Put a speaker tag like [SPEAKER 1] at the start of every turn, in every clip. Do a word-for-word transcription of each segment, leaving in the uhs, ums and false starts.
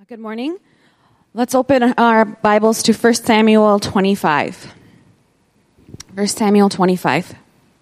[SPEAKER 1] Good morning. Let's open our Bibles to First Samuel twenty-five. First Samuel twenty-five.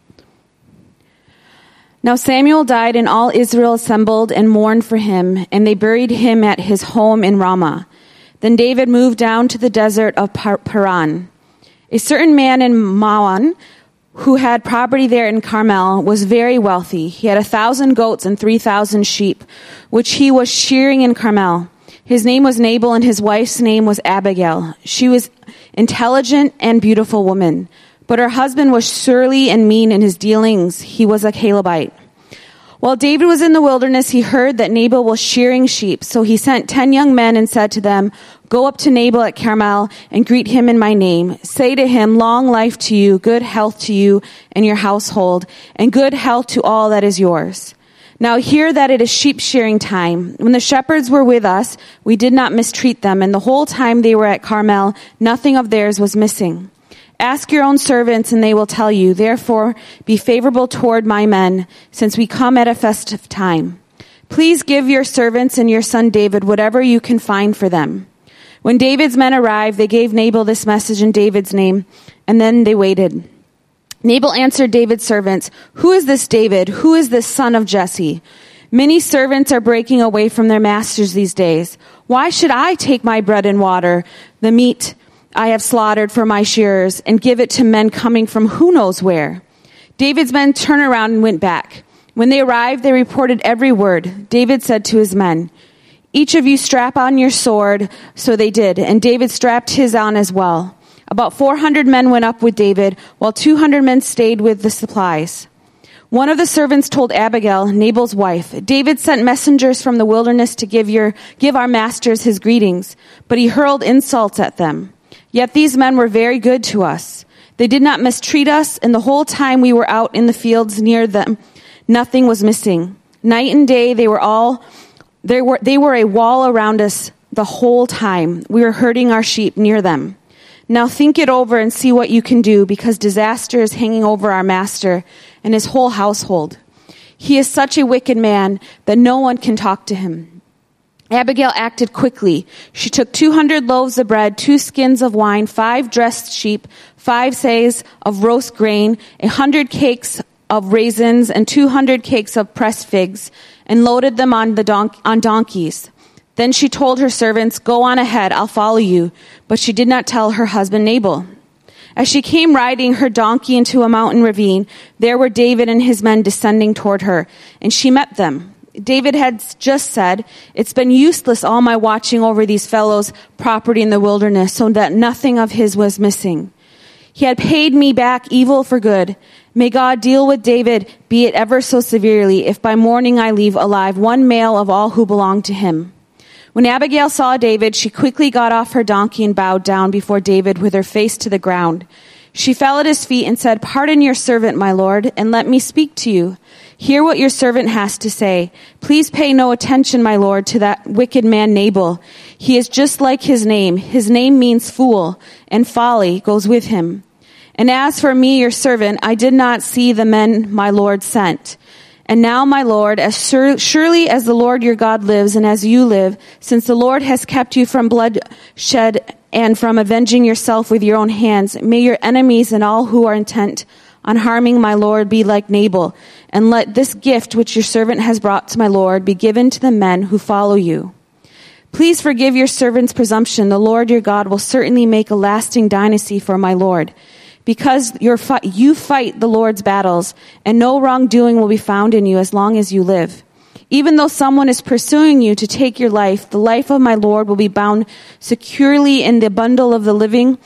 [SPEAKER 1] Now Samuel died, and all Israel assembled and mourned for him, and they buried him at his home in Ramah. Then David moved down to the desert of Paran. A certain man in Maon, who had property there in Carmel, was very wealthy. He had a thousand goats and three thousand sheep, which he was shearing in Carmel. His name was Nabal, and his wife's name was Abigail. She was intelligent and beautiful woman, but her husband was surly and mean in his dealings. He was a Calebite. While David was in the wilderness, he heard that Nabal was shearing sheep. So he sent ten young men and said to them, "Go up to Nabal at Carmel and greet him in my name. Say to him, 'Long life to you, good health to you and your household, and good health to all that is yours.' Now hear that it is sheep shearing time. When the shepherds were with us, we did not mistreat them, and the whole time they were at Carmel, nothing of theirs was missing. Ask your own servants, and they will tell you. Therefore, be favorable toward my men, since we come at a festive time. Please give your servants and your son David whatever you can find for them." When David's men arrived, they gave Nabal this message in David's name, and then they waited. Nabal answered David's servants, "Who is this David? Who is this son of Jesse? Many servants are breaking away from their masters these days. Why should I take my bread and water, the meat I have slaughtered for my shearers, and give it to men coming from who knows where?" David's men turned around and went back. When they arrived, they reported every word. David said to his men, "Each of you strap on your sword." So they did, and David strapped his on as well. About four hundred men went up with David, while two hundred men stayed with the supplies. One of the servants told Abigail, Nabal's wife, "David sent messengers from the wilderness to give your give our masters his greetings, but he hurled insults at them. Yet these men were very good to us. They did not mistreat us, and the whole time we were out in the fields near them, nothing was missing. Night and day they were all they were they were a wall around us the whole time. We were herding our sheep near them. Now think it over and see what you can do, because disaster is hanging over our master and his whole household. He is such a wicked man that no one can talk to him." Abigail acted quickly. She took two hundred loaves of bread, two skins of wine, five dressed sheep, five seahs of roast grain, a hundred cakes of raisins, and two hundred cakes of pressed figs, and loaded them on the don- on donkeys. Then she told her servants, "Go on ahead, I'll follow you." But she did not tell her husband Nabal. As she came riding her donkey into a mountain ravine, there were David and his men descending toward her, and she met them. David had just said, "It's been useless all my watching over these fellows' property in the wilderness, so that nothing of his was missing. He had paid me back evil for good. May God deal with David, be it ever so severely, if by morning I leave alive one male of all who belong to him." When Abigail saw David, she quickly got off her donkey and bowed down before David with her face to the ground. She fell at his feet and said, "Pardon your servant, my lord, and let me speak to you. Hear what your servant has to say. Please pay no attention, my lord, to that wicked man Nabal. He is just like his name. His name means fool, and folly goes with him. And as for me, your servant, I did not see the men my lord sent. And now, my lord, as sur- surely as the Lord your God lives and as you live, since the Lord has kept you from bloodshed and from avenging yourself with your own hands, may your enemies and all who are intent on harming my lord be like Nabal, and let this gift which your servant has brought to my lord be given to the men who follow you. Please forgive your servant's presumption. The Lord your God will certainly make a lasting dynasty for my lord. Because you're fi- you fight the Lord's battles, and no wrongdoing will be found in you as long as you live. Even though someone is pursuing you to take your life, the life of my Lord will be bound securely in the bundle of the living,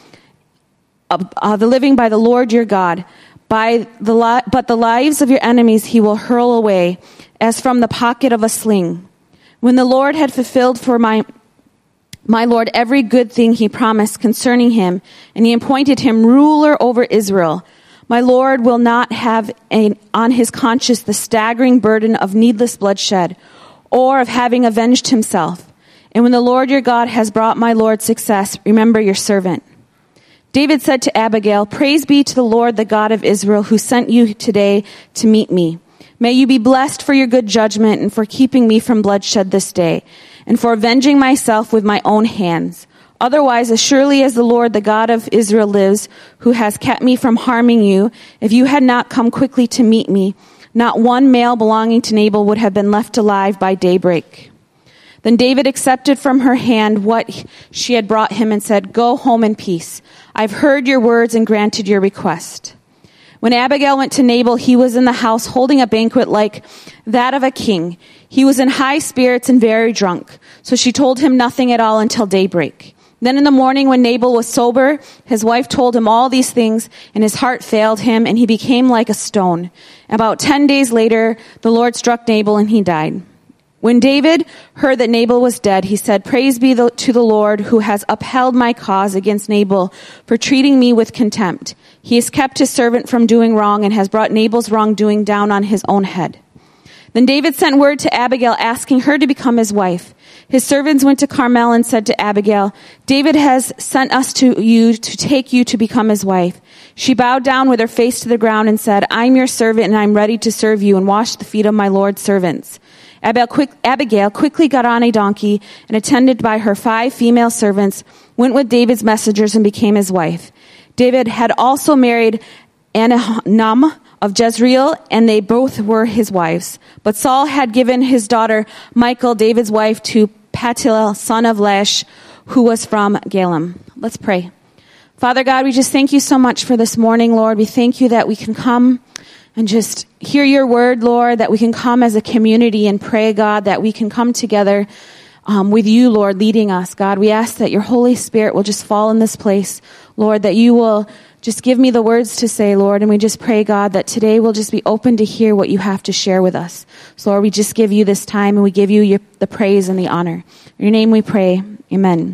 [SPEAKER 1] uh, uh, the living by the Lord your God. By the li- but the lives of your enemies he will hurl away, as from the pocket of a sling. When the Lord had fulfilled for my My Lord, every good thing he promised concerning him, and he appointed him ruler over Israel, my Lord will not have a, on his conscience the staggering burden of needless bloodshed, or of having avenged himself. And when the Lord your God has brought my Lord success, remember your servant." David said to Abigail, "Praise be to the Lord, the God of Israel, who sent you today to meet me. May you be blessed for your good judgment and for keeping me from bloodshed this day, and for avenging myself with my own hands. Otherwise, as surely as the Lord, the God of Israel lives, who has kept me from harming you, if you had not come quickly to meet me, not one male belonging to Nabal would have been left alive by daybreak." Then David accepted from her hand what she had brought him and said, "Go home in peace. I've heard your words and granted your request." When Abigail went to Nabal, he was in the house holding a banquet like that of a king. He was in high spirits and very drunk, so she told him nothing at all until daybreak. Then in the morning when Nabal was sober, his wife told him all these things, and his heart failed him, and he became like a stone. About ten days later, the Lord struck Nabal, and he died. When David heard that Nabal was dead, he said, "Praise be the, to the Lord who has upheld my cause against Nabal for treating me with contempt. He has kept his servant from doing wrong and has brought Nabal's wrongdoing down on his own head." Then David sent word to Abigail asking her to become his wife. His servants went to Carmel and said to Abigail, "David has sent us to you to take you to become his wife." She bowed down with her face to the ground and said, "I'm your servant and I'm ready to serve you and wash the feet of my Lord's servants." Abigail, quick, Abigail quickly got on a donkey and, attended by her five female servants, went with David's messengers and became his wife. David had also married Ahinoam of Jezreel, and they both were his wives. But Saul had given his daughter Michal, David's wife, to Paltiel, son of Laish, who was from Galem. Let's pray. Father God, we just thank you so much for this morning, Lord. We thank you that we can come and just hear your word, Lord, that we can come as a community and pray, God, that we can come together um, with you, Lord, leading us. God, we ask that your Holy Spirit will just fall in this place, Lord, that you will just give me the words to say, Lord, and we just pray, God, that today we'll just be open to hear what you have to share with us. So, Lord, we just give you this time, and we give you your, the praise and the honor. In your name we pray. Amen.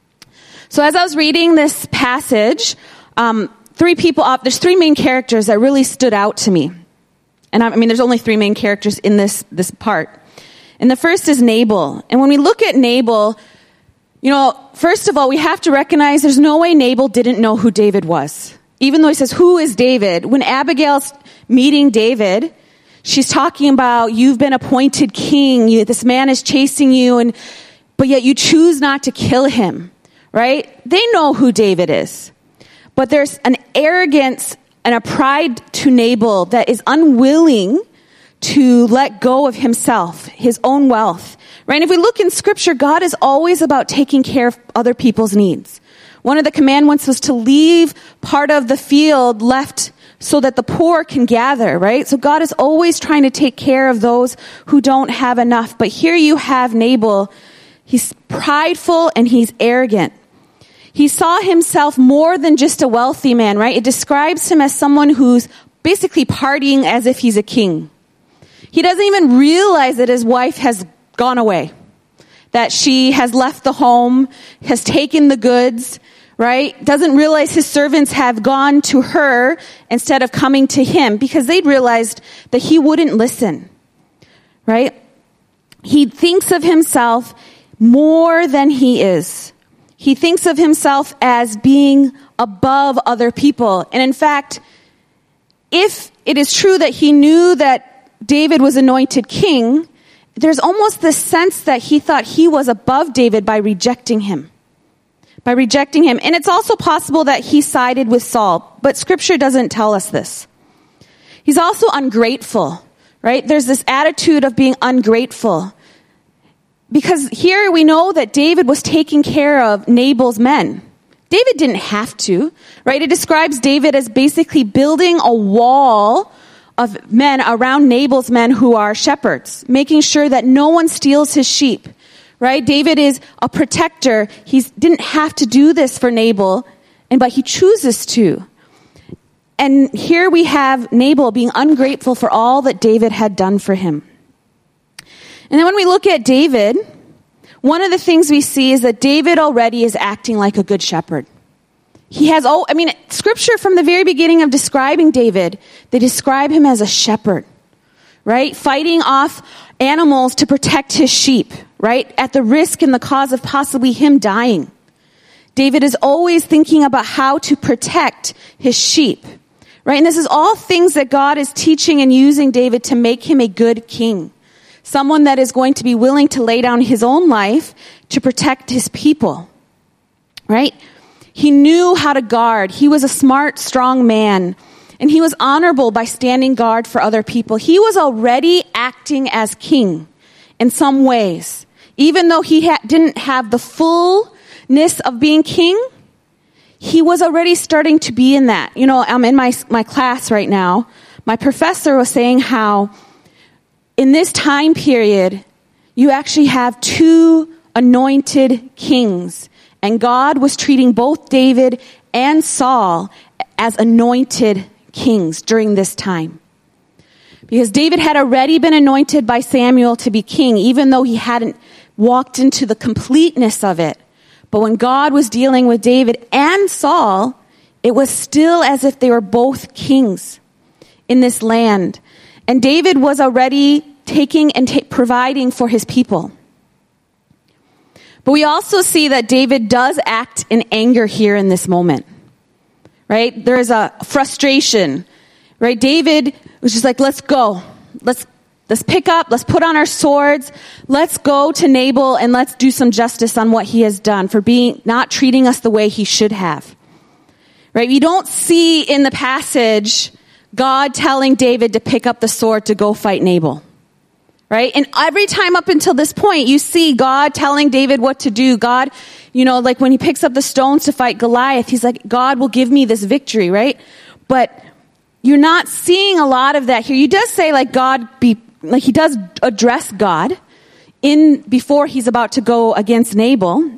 [SPEAKER 1] So as I was reading this passage, um, three people, up, there's three main characters that really stood out to me. And I, I mean, there's only three main characters in this, this part. And the first is Nabal. And when we look at Nabal, you know, first of all, we have to recognize there's no way Nabal didn't know who David was. Even though he says, "Who is David?" When Abigail's meeting David, she's talking about, "You've been appointed king. You, this man is chasing you, and but yet you choose not to kill him." Right? They know who David is. But there's an arrogance and a pride to Nabal that is unwilling to let go of himself, his own wealth. Right? And if we look in Scripture, God is always about taking care of other people's needs. One of the commandments was to leave part of the field left so that the poor can gather, right? So God is always trying to take care of those who don't have enough. But here you have Nabal. He's prideful and he's arrogant. He saw himself more than just a wealthy man, right? It describes him as someone who's basically partying as if he's a king. He doesn't even realize that his wife has gone away, that she has left the home, has taken the goods, right? Doesn't realize his servants have gone to her instead of coming to him because they'd realized that he wouldn't listen, right? He thinks of himself more than he is. He thinks of himself as being above other people. And in fact, if it is true that he knew that David was anointed king, there's almost this sense that he thought he was above David by rejecting him. By rejecting him. And it's also possible that he sided with Saul, but Scripture doesn't tell us this. He's also ungrateful, right? There's this attitude of being ungrateful. Because here we know that David was taking care of Nabal's men. David didn't have to, right? It describes David as basically building a wall of men around Nabal's men who are shepherds, making sure that no one steals his sheep, right? David is a protector. He didn't have to do this for Nabal, and but he chooses to. And here we have Nabal being ungrateful for all that David had done for him. And then when we look at David, one of the things we see is that David already is acting like a good shepherd. He has, oh, I mean, Scripture from the very beginning of describing David, they describe him as a shepherd, right? Fighting off animals to protect his sheep, right? At the risk and the cause of possibly him dying. David is always thinking about how to protect his sheep, right? And this is all things that God is teaching and using David to make him a good king. Someone that is going to be willing to lay down his own life to protect his people, right? He knew how to guard. He was a smart, strong man. And he was honorable by standing guard for other people. He was already acting as king in some ways. Even though he ha- didn't have the fullness of being king, he was already starting to be in that. You know, I'm in my, my class right now. My professor was saying how in this time period, you actually have two anointed kings. And God was treating both David and Saul as anointed kings during this time. Because David had already been anointed by Samuel to be king, even though he hadn't walked into the completeness of it. But when God was dealing with David and Saul, it was still as if they were both kings in this land. And David was already taking and ta- providing for his people. But we also see that David does act in anger here in this moment, right? There is a frustration, right? David was just like, let's go. Let's, let's pick up. Let's put on our swords. Let's go to Nabal and let's do some justice on what he has done for being, not treating us the way he should have, right? You don't see in the passage God telling David to pick up the sword to go fight Nabal. Right? And every time up until this point, you see God telling David what to do. God, you know, like when he picks up the stones to fight Goliath, he's like, God will give me this victory, right? But you're not seeing a lot of that here. You does say like God be, like he does address God in, before he's about to go against Nabal.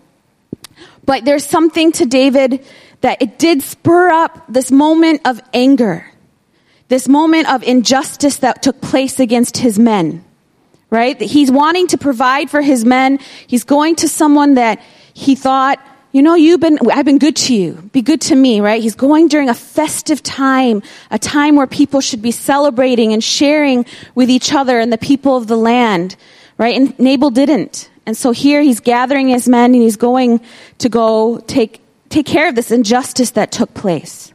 [SPEAKER 1] But there's something to David that it did spur up this moment of anger. This moment of injustice that took place against his men. Right? He's wanting to provide for his men. He's going to someone that he thought, you know, you've been, I've been good to you. Be good to me, right? He's going during a festive time, a time where people should be celebrating and sharing with each other and the people of the land, right? And Nabal didn't. And so here he's gathering his men and he's going to go take, take care of this injustice that took place.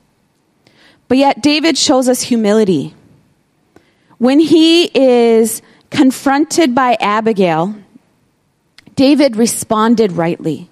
[SPEAKER 1] But yet David shows us humility. When he is confronted by Abigail, David responded rightly.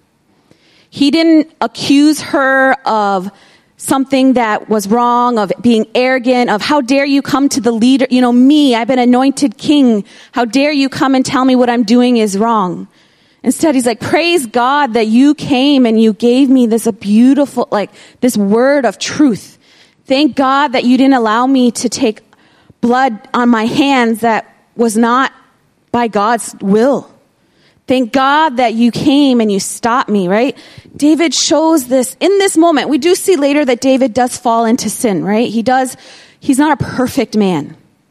[SPEAKER 1] He didn't accuse her of something that was wrong, of being arrogant, of how dare you come to the leader, you know, me, I've been anointed king. How dare you come and tell me what I'm doing is wrong. Instead, he's like, praise God that you came and you gave me this a beautiful, like this word of truth. Thank God that you didn't allow me to take blood on my hands that was not by God's will. Thank God that you came and you stopped me, right? David shows this in this moment. We do see later that David does fall into sin, right? He does, he's not a perfect man.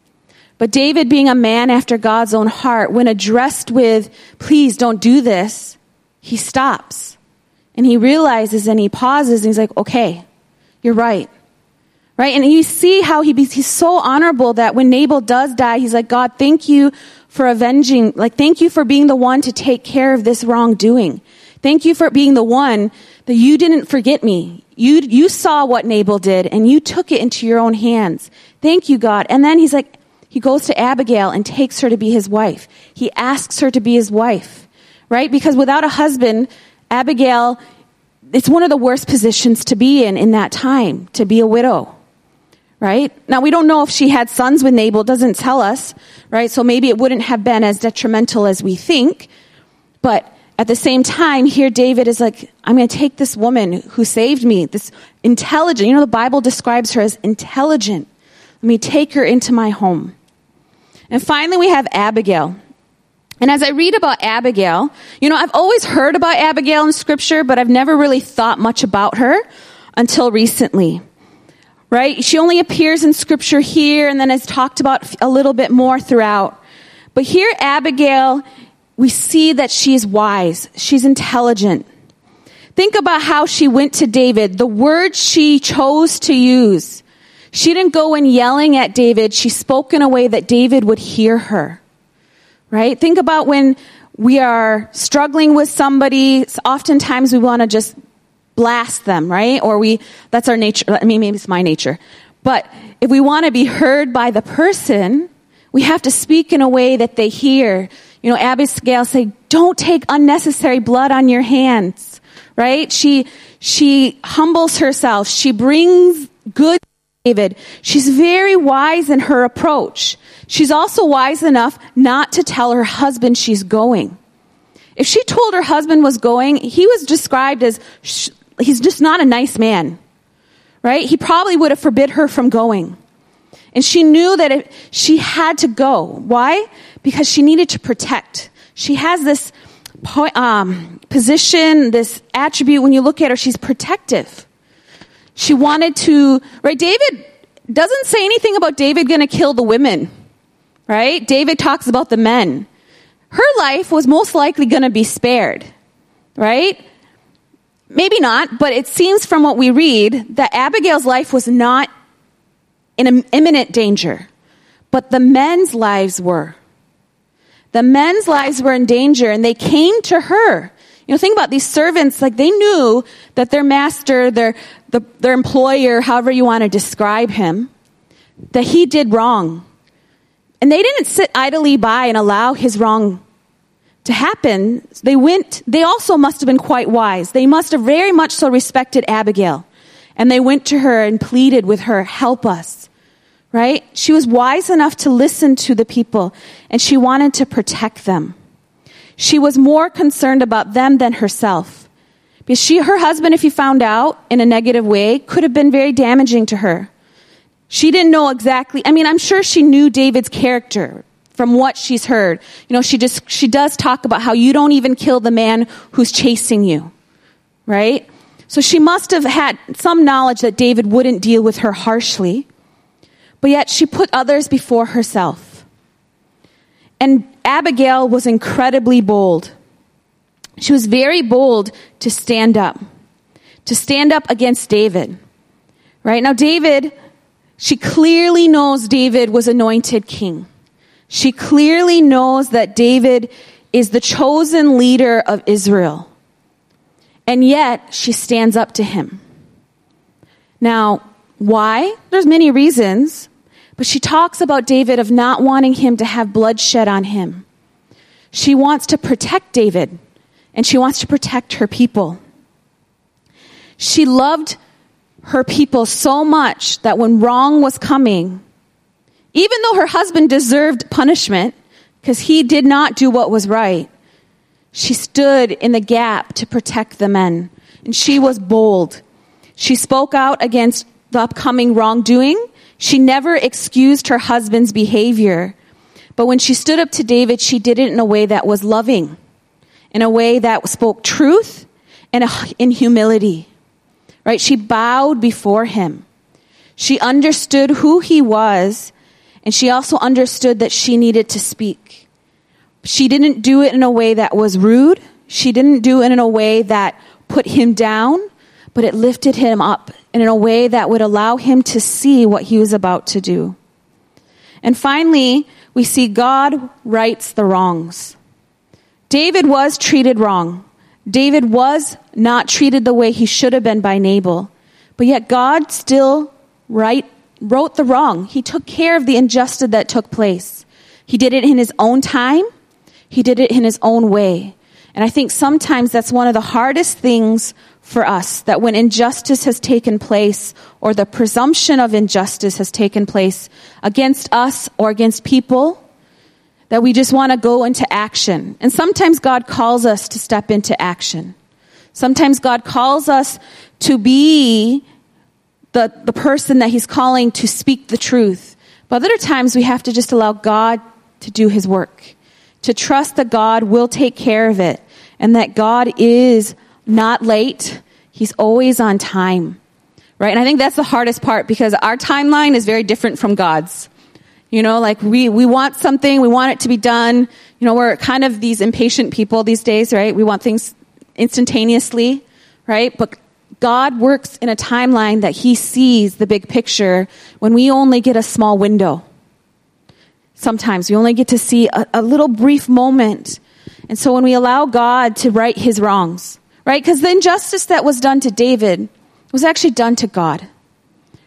[SPEAKER 1] But David, being a man after God's own heart, when addressed with, please don't do this, he stops. And he realizes and he pauses and he's like, okay, you're right. Right? And you see how he he's so honorable that when Nabal does die, he's like, God, thank you for avenging, like, thank you for being the one to take care of this wrongdoing. Thank you for being the one that you didn't forget me. You, you saw what Nabal did and you took it into your own hands. Thank you, God. And then he's like, he goes to Abigail and takes her to be his wife. He asks her to be his wife, right? Because without a husband, Abigail, it's one of the worst positions to be in in that time, to be a widow. Right? Now, we don't know if she had sons with Nabal. It doesn't tell us, right? So maybe it wouldn't have been as detrimental as we think. But at the same time, here David is like, I'm going to take this woman who saved me, this intelligent, you know, the Bible describes her as intelligent. Let me take her into my home. And finally, we have Abigail. And as I read about Abigail, you know, I've always heard about Abigail in Scripture, but I've never really thought much about her until recently. Right? She only appears in Scripture here and then is talked about a little bit more throughout. But here, Abigail, we see that she's wise. She's intelligent. Think about how she went to David. The words she chose to use. She didn't go in yelling at David. She spoke in a way that David would hear her. Right? Think about when we are struggling with somebody. Oftentimes we want to just blast them, right? Or we, that's our nature. I mean, maybe it's my nature. But if we want to be heard by the person, we have to speak in a way that they hear. You know, Abigail said, don't take unnecessary blood on your hands, right? She, she humbles herself. She brings good to David. She's very wise in her approach. She's also wise enough not to tell her husband she's going. If she told her husband was going, he was described as, he's just not a nice man, right? He probably would have forbid her from going. And she knew that it, she had to go. Why? Because she needed to protect. She has this po- um, position, this attribute. When you look at her, she's protective. She wanted to, right? David doesn't say anything about David going to kill the women, right? David talks about the men. Her life was most likely going to be spared, right? Maybe not, but it seems from what we read that Abigail's life was not in imminent danger, but the men's lives were. The men's lives were in danger, and they came to her. You know, think about these servants, like they knew that their master, their, the, their employer, however you want to describe him, that he did wrong. And they didn't sit idly by and allow his wrong to happen. They went, they also must have been quite wise. They must have very much so respected Abigail. And they went to her and pleaded with her, help us, right? She was wise enough to listen to the people, and she wanted to protect them. She was more concerned about them than herself. Because she, her husband, if he found out in a negative way, could have been very damaging to her. She didn't know exactly, I mean, I'm sure she knew David's character from what she's heard. You know, she just, she does talk about how you don't even kill the man who's chasing you, right? So she must have had some knowledge that David wouldn't deal with her harshly, but yet she put others before herself. And Abigail was incredibly bold. She was very bold to stand up, to stand up against David, right? Now David, she clearly knows David was anointed king. She clearly knows that David is the chosen leader of Israel. And yet, she stands up to him. Now, why? There's many reasons. But she talks about David of not wanting him to have bloodshed on him. She wants to protect David. And she wants to protect her people. She loved her people so much that when wrong was coming, even though her husband deserved punishment, because he did not do what was right, she stood in the gap to protect the men. And she was bold. She spoke out against the upcoming wrongdoing. She never excused her husband's behavior. But when she stood up to David, she did it in a way that was loving, in a way that spoke truth and in humility. Right? She bowed before him. She understood who he was, and she also understood that she needed to speak. She didn't do it in a way that was rude. She didn't do it in a way that put him down, but it lifted him up in a way that would allow him to see what he was about to do. And finally, we see God rights the wrongs. David was treated wrong. David was not treated the way he should have been by Nabal. But yet God still right, wrote the wrong. He took care of the injustice that took place. He did it in his own time. He did it in his own way. And I think sometimes that's one of the hardest things for us, that when injustice has taken place or the presumption of injustice has taken place against us or against people, that we just want to go into action. And sometimes God calls us to step into action. Sometimes God calls us to be the, the person that he's calling to speak the truth. But other times we have to just allow God to do his work, to trust that God will take care of it and that God is not late. He's always on time, right? And I think that's the hardest part because our timeline is very different from God's. You know, like we, we want something, we want it to be done. You know, we're kind of these impatient people these days, right? We want things instantaneously, right? But God works in a timeline that he sees the big picture when we only get a small window. Sometimes we only get to see a, a little brief moment. And so when we allow God to right his wrongs, right? Because the injustice that was done to David was actually done to God,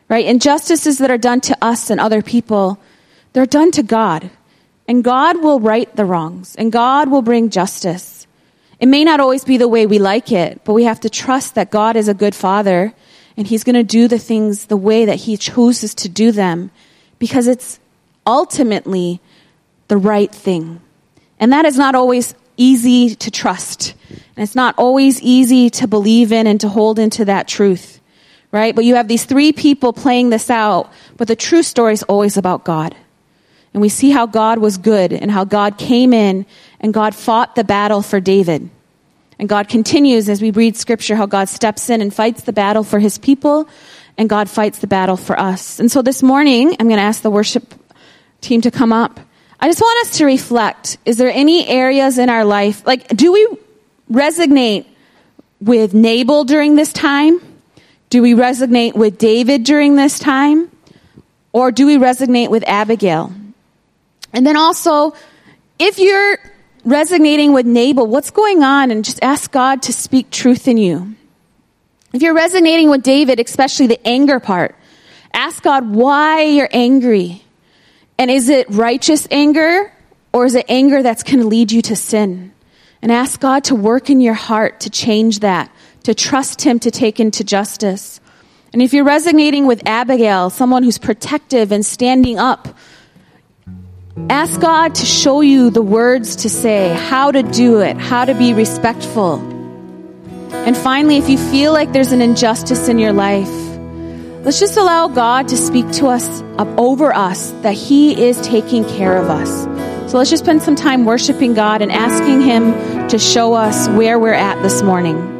[SPEAKER 1] right? Injustices that are done to us and other people, they're done to God. And God will right the wrongs, and God will bring justice. It may not always be the way we like it, but we have to trust that God is a good Father, and He's going to do the things the way that He chooses to do them, because it's ultimately the right thing. And that is not always easy to trust. And it's not always easy to believe in and to hold into that truth, right? But you have these three people playing this out, but the true story is always about God. And we see how God was good and how God came in and God fought the battle for David. And God continues as we read scripture how God steps in and fights the battle for His people, and God fights the battle for us. And so this morning, I'm going to ask the worship team to come up. I just want us to reflect. Is there any areas in our life, like, do we resonate with Nabal during this time? Do we resonate with David during this time? Or do we resonate with Abigail? And then also, if you're resonating with Nabal, what's going on? And just ask God to speak truth in you. If you're resonating with David, especially the anger part, ask God why you're angry. And is it righteous anger, or is it anger that's going to lead you to sin? And ask God to work in your heart to change that, to trust Him to take into justice. And if you're resonating with Abigail, someone who's protective and standing up, ask God to show you the words to say, how to do it, how to be respectful. And finally, if you feel like there's an injustice in your life, let's just allow God to speak to us over us, that He is taking care of us. So let's just spend some time worshiping God and asking Him to show us where we're at this morning.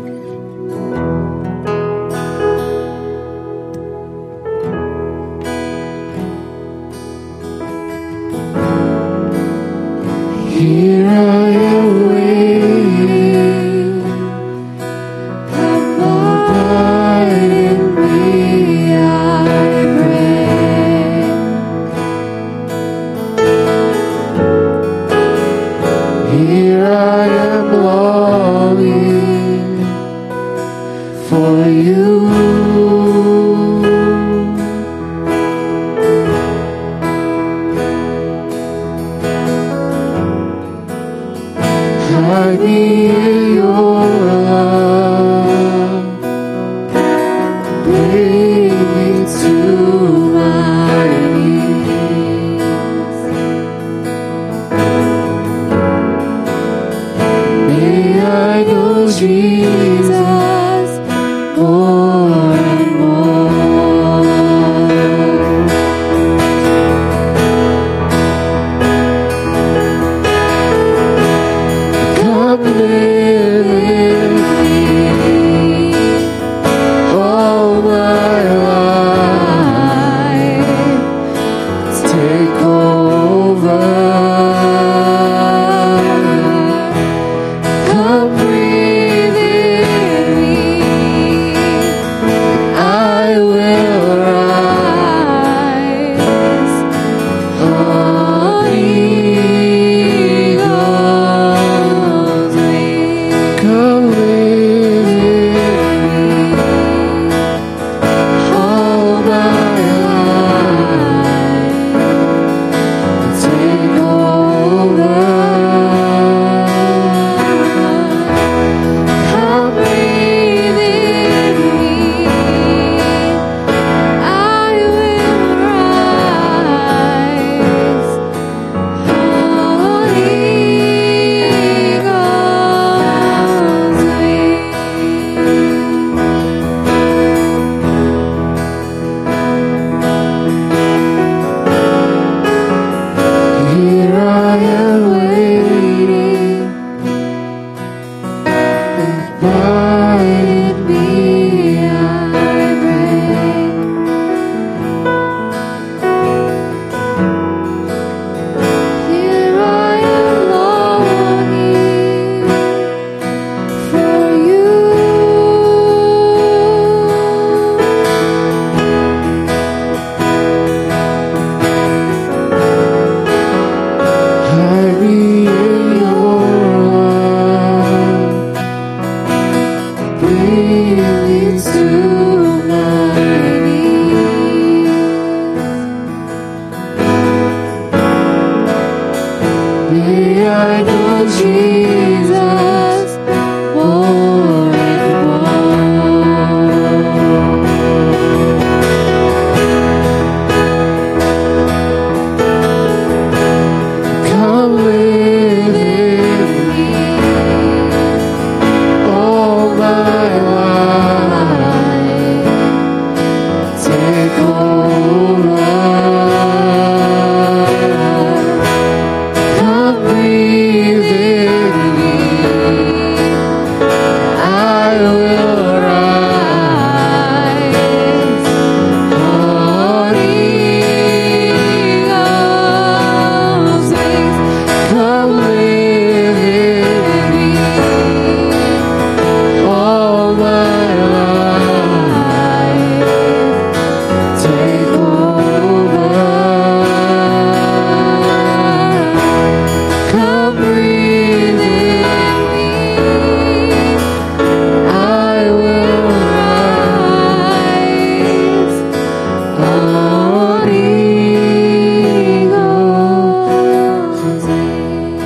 [SPEAKER 2] Here I am waiting, abide in me, I pray. Here I am longing for you. Hide me in your love, bring me to my knees. May I know Jesus more and more. Come live in me all my life. Take over. Come breathe in me. I will rise on eagle's wings. Come live in me all my life. Take over. Come breathe in me. I will rise on eagle's wings. Here I am waiting, abide in me, I pray. Here I am longing for you. Hide me in your love, bring me to my knees. Jesus, more and more. Come live in me all my life. Take over. Come breathe in me. I will rise on eagle's wings. Come live in me all my life. Take over. Come breathe in me. I will rise on eagle's wings.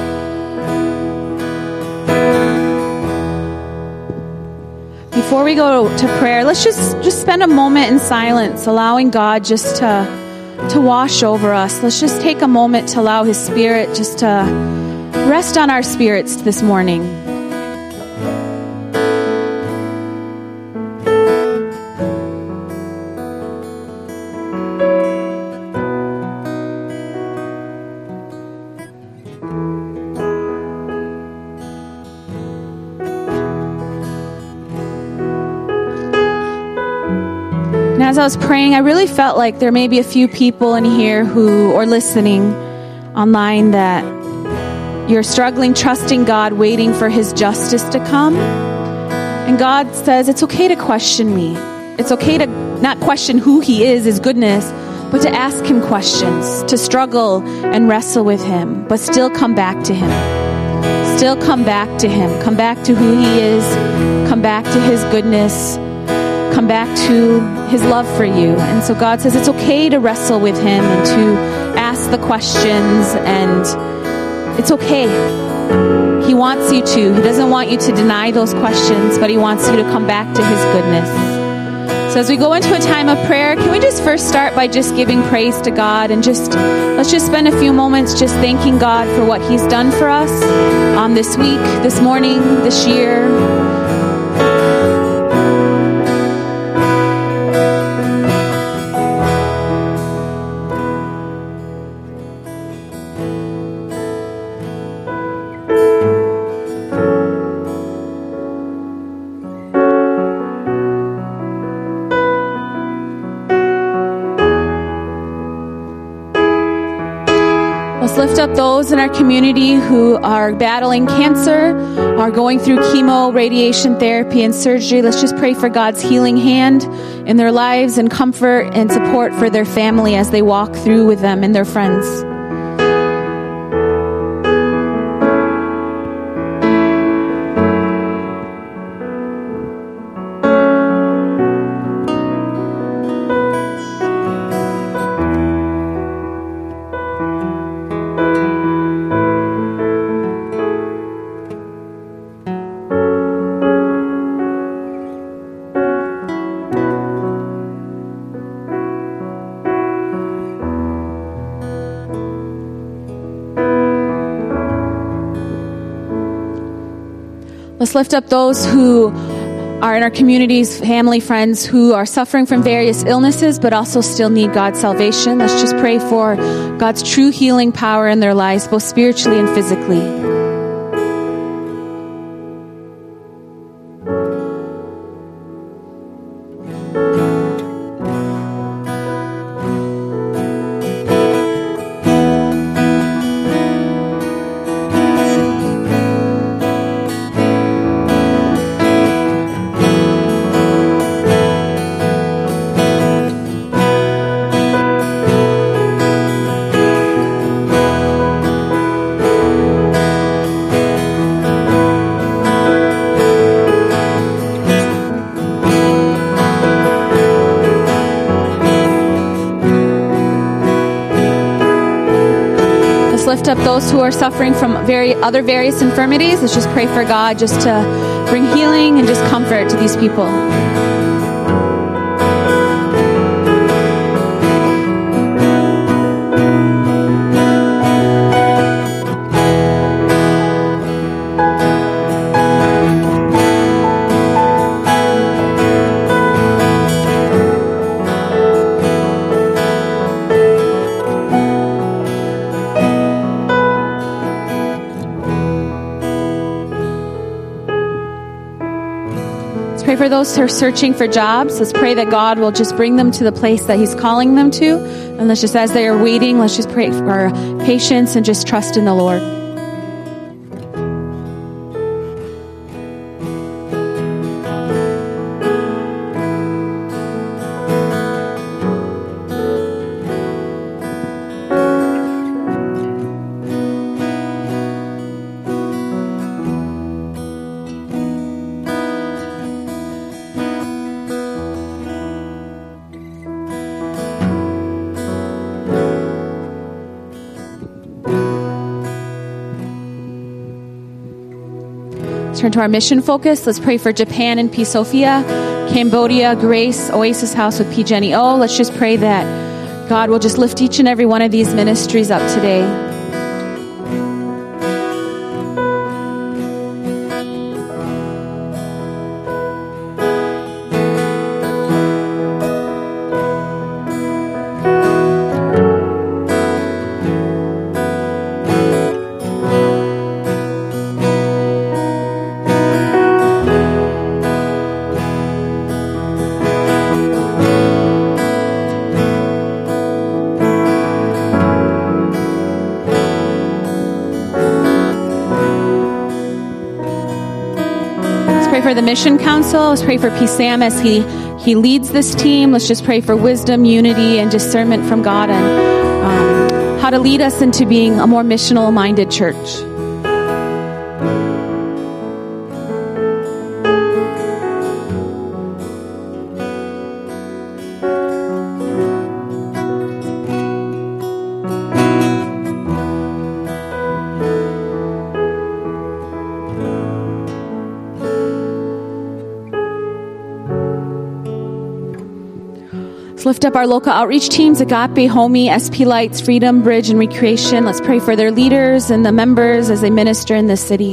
[SPEAKER 1] Before we go to prayer, let's just, just spend a moment in silence, allowing God just to, to wash over us. Let's just take a moment to allow His Spirit just to rest on our spirits this morning. And as I was praying, I really felt like there may be a few people in here who, or listening online, that you're struggling, trusting God, waiting for His justice to come. And God says, it's okay to question me. It's okay to not question who He is, His goodness, but to ask Him questions, to struggle and wrestle with Him, but still come back to Him. Still come back to Him. Come back to who He is. Come back to His goodness. Come back to His love for you. And so God says it's okay to wrestle with Him and to ask the questions, and it's okay. He wants you to. He doesn't want you to deny those questions, but He wants you to come back to His goodness. So as we go into a time of prayer, can we just first start by just giving praise to God, and just let's just spend a few moments just thanking God for what He's done for us um, this week, this morning, this year. Let's lift up those in our community who are battling cancer, are going through chemo, radiation therapy, and surgery. Let's just pray for God's healing hand in their lives and comfort and support for their family as they walk through with them and their friends. Let's lift up those who are in our communities, family, friends, who are suffering from various illnesses, but also still need God's salvation. Let's just pray for God's true healing power in their lives, both spiritually and physically. lift up those who are suffering from very other various infirmities. Let's just pray for God just to bring healing and just comfort to these people. Pray for those who are searching for jobs. Let's pray that God will just bring them to the place that He's calling them to. And let's just, as they are waiting, let's just pray for patience and just trust in the Lord. Turn to our mission focus. Let's pray for Japan and P. Sophia, Cambodia, Grace, Oasis House with P. Jenny O. Let's just pray that God will just lift each and every one of these ministries up today. For the Mission Council, let's pray for P. Sam as he, he leads this team. Let's just pray for wisdom, unity, and discernment from God and um, how to lead us into being a more missional-minded church. Lift up our local outreach teams, Agape, Homey, S P Lights, Freedom, Bridge, and Recreation. Let's pray for their leaders and the members as they minister in this city.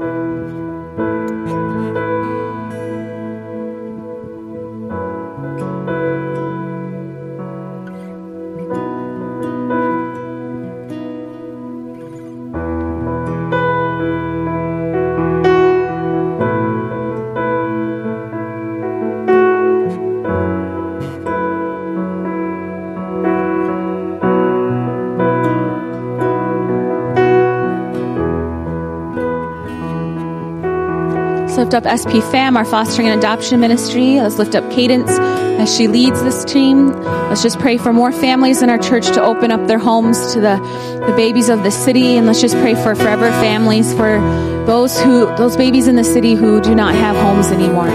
[SPEAKER 1] Lift up S P Fam, our fostering and adoption ministry. Let's lift up Cadence as she leads this team. Let's just pray for more families in our church to open up their homes to the, the babies of the city. And let's just pray for forever families, for those who those babies in the city who do not have homes anymore.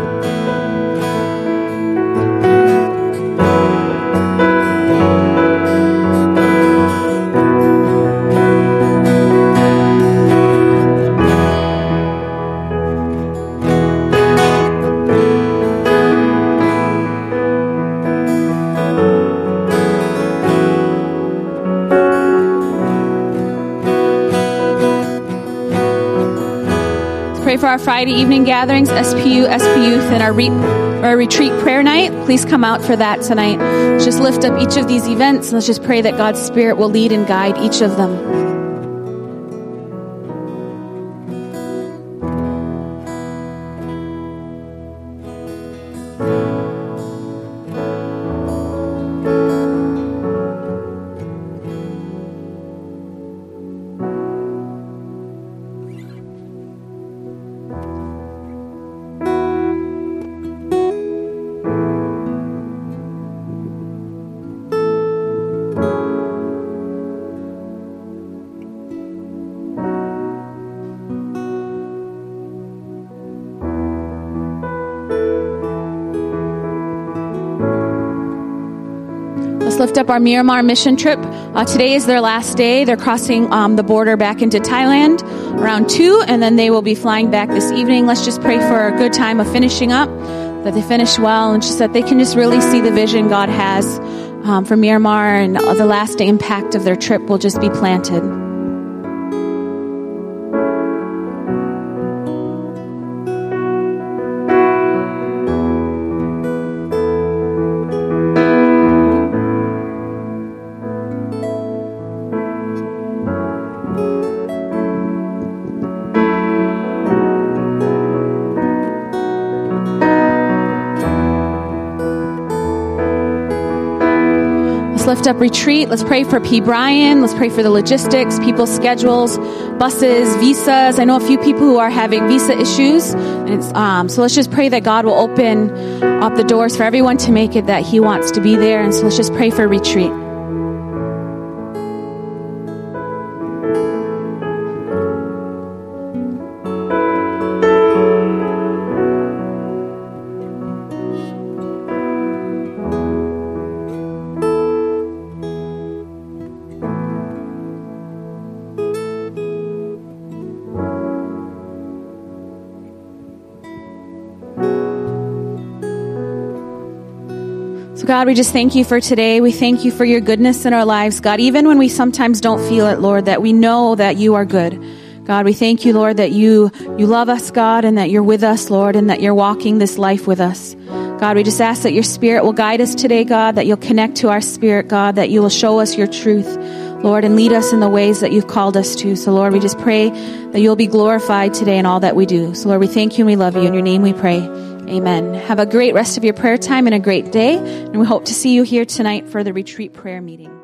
[SPEAKER 1] Pray for our Friday evening gatherings, S P U, S P Youth, and our, re- our retreat prayer night. Please come out for that tonight. Let's just lift up each of these events, and let's just pray that God's Spirit will lead and guide each of them. lift up our Myanmar mission trip. Uh, today is their last day. They're crossing um, the border back into Thailand around two, and then they will be flying back this evening. Let's just pray for a good time of finishing up, that they finish well, and just that they can just really see the vision God has um, for Myanmar, and the lasting impact of their trip will just be planted. Lift up retreat. Let's pray for P. Brian. Let's pray for the logistics, people's schedules, buses, visas. I know a few people who are having visa issues. And it's, um, so let's just pray that God will open up the doors for everyone to make it that He wants to be there. And so let's just pray for retreat. So God, we just thank you for today. We thank you for your goodness in our lives, God, even when we sometimes don't feel it, Lord, that we know that you are good. God, we thank you, Lord, that you, you love us, God, and that you're with us, Lord, and that you're walking this life with us. God, we just ask that your Spirit will guide us today, God, that you'll connect to our spirit, God, that you will show us your truth, Lord, and lead us in the ways that you've called us to. So, Lord, we just pray that you'll be glorified today in all that we do. So, Lord, we thank you and we love you. In your name we pray. Amen. Have a great rest of your prayer time and a great day. And we hope to see you here tonight for the retreat prayer meeting.